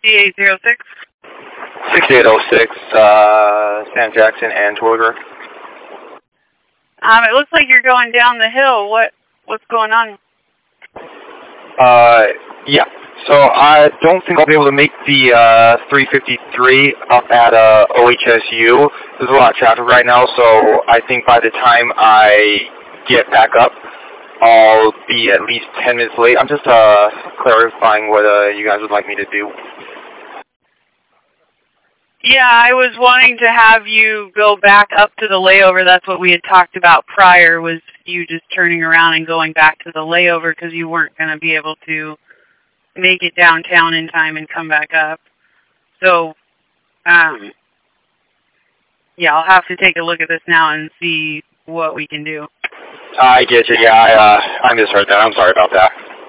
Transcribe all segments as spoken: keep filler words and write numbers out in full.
sixty-eight oh six. sixty-eight oh six, uh, Sam Jackson and Twitter. Um, it looks like you're going down the hill. What what's going on? Uh, yeah. So I don't think I'll be able to make the uh, three fifty-three up at uh, O H S U. There's a lot of traffic right now, so I think by the time I get back up, I'll be at least ten minutes late. I'm just uh, clarifying what uh, you guys would like me to do. Yeah, I was wanting to have you go back up to the layover. That's what we had talked about prior, was you just turning around and going back to the layover because you weren't going to be able to make it downtown in time and come back up. So, um, yeah, I'll have to take a look at this now and see what we can do. I get you. Yeah, I, uh, I misheard that. I'm sorry about that.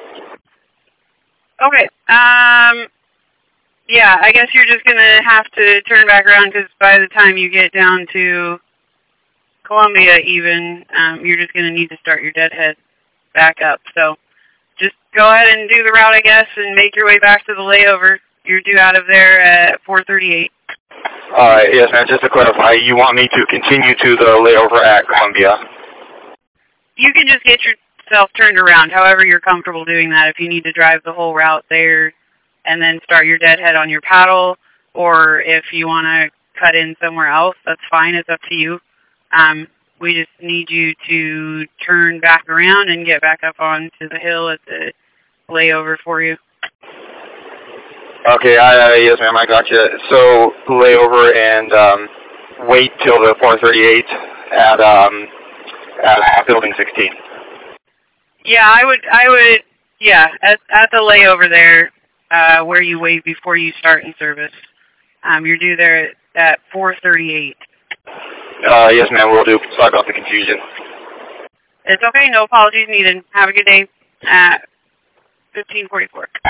Okay. Um, yeah, I guess you're just going to have to turn back around because by the time you get down to Columbia even, um, you're just going to need to start your deadhead back up. So just go ahead and do the route, I guess, and make your way back to the layover. You're due out of there at four thirty-eight. All right, yes, ma'am. Just to clarify, you want me to continue to the layover at Columbia? You can just get yourself turned around, however you're comfortable doing that. If you need to drive the whole route there and then start your deadhead on your paddle, or if you want to cut in somewhere else, that's fine. It's up to you. Um, we just need you to turn back around and get back up onto the hill at the layover for you. Okay, I, uh, yes, ma'am, I got you. So layover and um, wait till the four thirty-eight at um, at building sixteen. Yeah, I would, I would, yeah, at at the layover there, uh, where you wait before you start in service. Um, you're due there at, at four thirty-eight. Uh, yes, ma'am, we'll do. Sorry about the confusion. It's okay. No apologies needed. Have a good day. At fifteen forty-four.